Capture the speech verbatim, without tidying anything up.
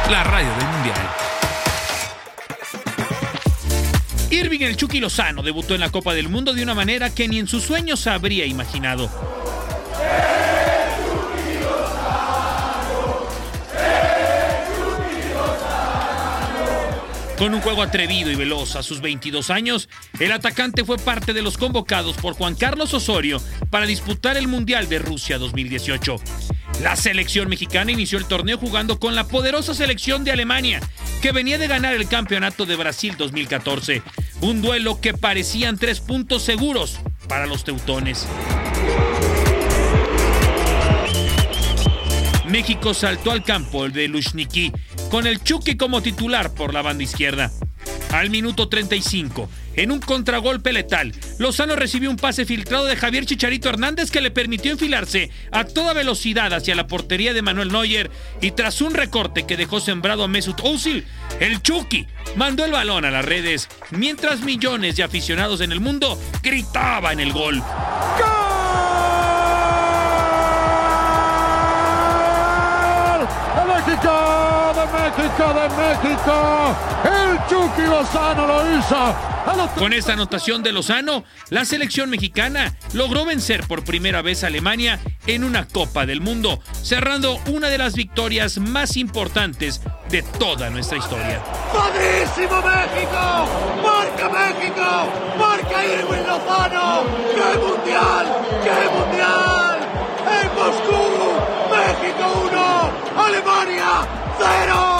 la radio del Mundial. Irving el Chucky Lozano debutó en la Copa del Mundo de una manera que ni en sus sueños habría imaginado. Con un juego atrevido y veloz a sus veintidós años, el atacante fue parte de los convocados por Juan Carlos Osorio para disputar el Mundial de Rusia dos mil dieciocho. La selección mexicana inició el torneo jugando con la poderosa selección de Alemania, que venía de ganar el campeonato de Brasil dos mil catorce. Un duelo que parecían tres puntos seguros para los teutones. México saltó al campo de Luzhniki, con el Chucky como titular por la banda izquierda. Al minuto treinta y cinco, en un contragolpe letal, Lozano recibió un pase filtrado de Javier Chicharito Hernández que le permitió enfilarse a toda velocidad hacia la portería de Manuel Neuer, y tras un recorte que dejó sembrado a Mesut Özil, el Chucky mandó el balón a las redes, mientras millones de aficionados en el mundo gritaban el gol. ¡Gol! ¡México! ¡De México! ¡De México! ¡El Chucky Lozano lo hizo! Con esta anotación de Lozano, la selección mexicana logró vencer por primera vez a Alemania en una Copa del Mundo, cerrando una de las victorias más importantes de toda nuestra historia. ¡Padrísimo México! ¡Marca México! ¡Marca Irving Lozano! ¡Qué mundial! ¡Qué mundial! ¡En Moscú! ¡México uno! ¡Alemania cero!